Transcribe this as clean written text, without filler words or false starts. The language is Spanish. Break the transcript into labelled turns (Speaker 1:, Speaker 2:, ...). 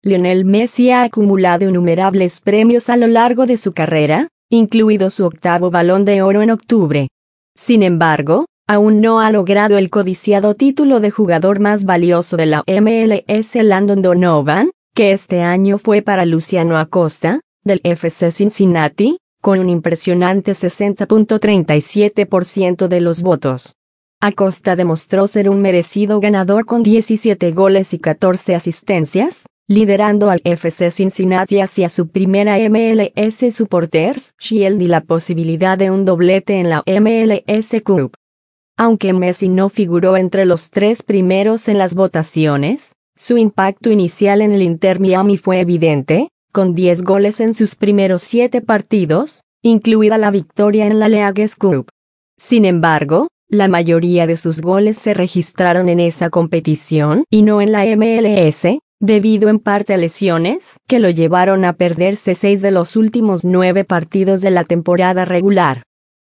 Speaker 1: Lionel Messi ha acumulado innumerables premios a lo largo de su carrera, incluido su octavo Balón de Oro en octubre. Sin embargo, aún no ha logrado el codiciado título de jugador más valioso de la MLS. Landon Donovan, que este año fue para Luciano Acosta, del FC Cincinnati, con un impresionante 60.37% de los votos. Acosta demostró ser un merecido ganador con 17 goles y 14 asistencias, liderando al FC Cincinnati hacia su primera MLS Supporters Shield y la posibilidad de un doblete en la MLS Cup. Aunque Messi no figuró entre los 3 primeros en las votaciones, su impacto inicial en el Inter Miami fue evidente, con 10 goles en sus primeros 7 partidos, incluida la victoria en la Leagues Cup. Sin embargo, la mayoría de sus goles se registraron en esa competición y no en la MLS, debido en parte a lesiones que lo llevaron a perderse 6 de los últimos 9 partidos de la temporada regular.